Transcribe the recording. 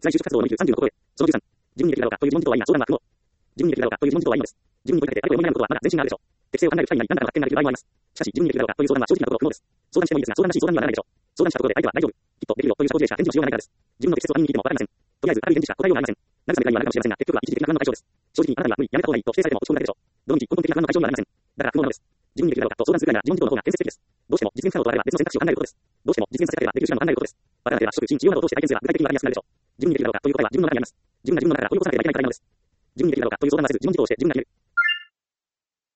在就職活動の29、30のところへ。その13、自分にできるだろうかという自問自答は今、相談は不能。自分にできるだろうかという自問自答は今です。自分に問いかけてあれこれ思い悩むことはまだ前進があるでしょう。適性を考える機会になり、何らかの発見ができる場合もあります。しかし、自分にできるだろうかという相談は正直なところ不能です。相談してもいいですが、相談らしい相談にはならないでしょう。相談したところで相手は大丈夫。きっとできるよという社交辞令しか返事のしようがないからです。自分の適切を他人に聞いてもわかりません。とりあえず、ある返事しか答えようがありません。何かの願いはあるかもしれませんが、結局は一時的な不安の解消です。正直にあなたには無理、やめた方がいいと否定されても落ち込むだけでしょう。どのみち根本的な不安の解消にはなりません。だから不能なのです。自分にできるだろうかと相談するぐらいなら自問自答の方が建設的です。どうしても実現不可能とあれば別の選択肢を考えることです。どうしても実現させたければできる手段を考えることです。バカなければ取得、新、治療などを通して体験すれば具体的にわかりやすくなるでしょう。自分にできるだろうかという答えは自分の中にあります。自分が自分の中から問い起こさなければいけない課題なのです。自分にできるだろうかという相談はせず、自問自答をして自分が決める。